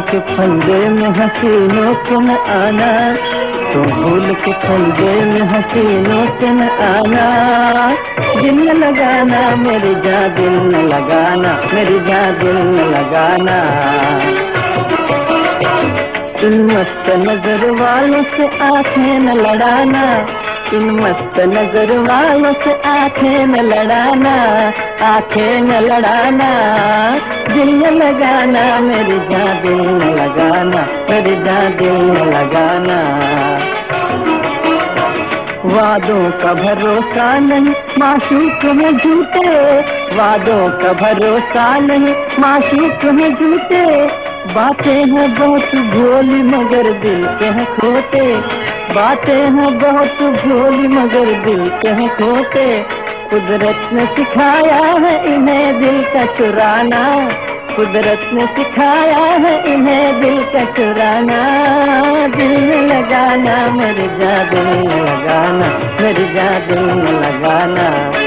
के फंदे में हसीनों के न आना, तुम भूल के फंदे में हसीनों के न आना। दिल न लगाना मेरी जान, दिल न लगाना मेरी जान, दिल न लगाना। इन मस्त नजर वालों से आंखें न लड़ाना, इन मस्त नजर वालों से आंखें न लड़ाना, आंखें न लड़ाना। दिल न लगाना मेरी जान, दिल न लगाना मेरी जान, दिल न लगाना। वादों का भरोसा नहीं माशूक में झूठे, वादों का भरोसा नहीं माशूक में झूठे। बातें हैं बहुत भोली मगर दिल के हैं खोटे, बातें हैं बहुत भोली मगर दिल के हैं खोटे। कुदरत ने सिखाया है इन्हें दिल का चुराना, कुदरत ने सिखाया है इन्हें दिल का चुराना। दिल न लगाना मेरी जान, दिल न लगाना मेरी जान, दिल न लगाना।